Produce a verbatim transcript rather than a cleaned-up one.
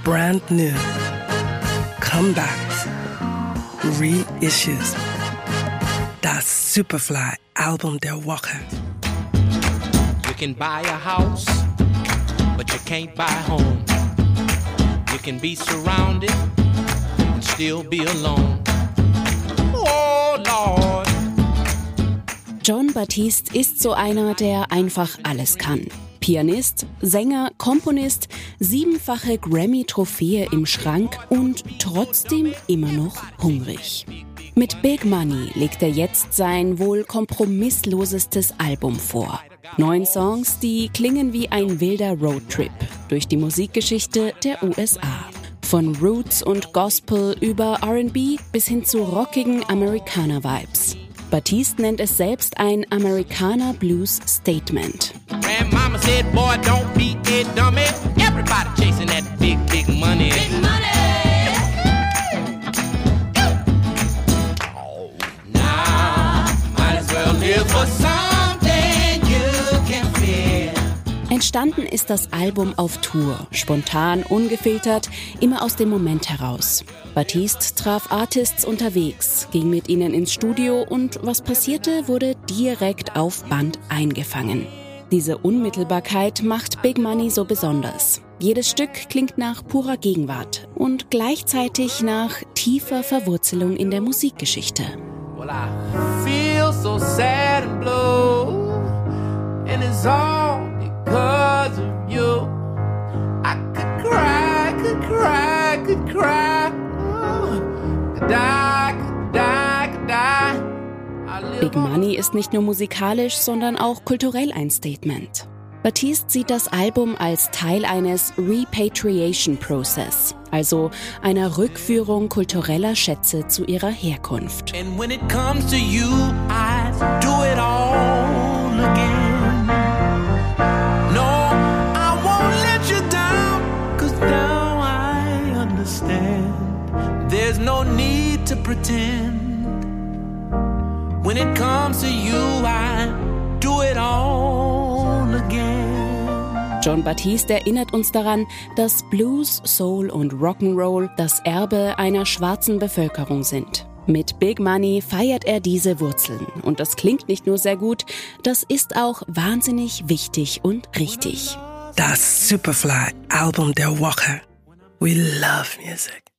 brand new, comebacks, reissues. Das Superfly-Album der Woche. You can buy a house, but you can't buy a home. You can be surrounded and still be alone. Oh, Lord. Jon Batiste ist so einer, der einfach alles kann. Pianist, Sänger, Komponist, siebenfache Grammy-Trophäe im Schrank und trotzdem immer noch hungrig. Mit Big Money legt er jetzt sein wohl kompromisslosestes Album vor. Neun Songs, die klingen wie ein wilder Roadtrip durch die Musikgeschichte der U S A. Von Roots und Gospel über R and B bis hin zu rockigen Americana-Vibes. Batiste nennt es selbst ein Americana-Blues-Statement. Grandmama said, boy, don't be a dummy. Everybody chasing that big, big money. Big money. Oh, nah, might as well live for something you can feel. Entstanden ist das Album auf Tour, spontan, ungefiltert, immer aus dem Moment heraus. Batiste traf Artists unterwegs, ging mit ihnen ins Studio und was passierte, wurde direkt auf Band eingefangen. Diese Unmittelbarkeit macht Big Money so besonders. Jedes Stück klingt nach purer Gegenwart und gleichzeitig nach tiefer Verwurzelung in der Musikgeschichte. Well, I feel so sad and blue, and it's all because of you. I could cry, could cry, could cry, could die, could die, could die. Big Money ist nicht nur musikalisch, sondern auch kulturell ein Statement. Batiste sieht das Album als Teil eines Repatriation Process, also einer Rückführung kultureller Schätze zu ihrer Herkunft. And when it comes to you, I do it all again. No, I won't let you down, 'cause now I understand. There's no need to pretend. When it comes to you, I do it all again. Jon Batiste erinnert uns daran, dass Blues, Soul und Rock'n'Roll das Erbe einer schwarzen Bevölkerung sind. Mit Big Money feiert er diese Wurzeln. Und das klingt nicht nur sehr gut, das ist auch wahnsinnig wichtig und richtig. Das Superfly-Album der Woche. We love music.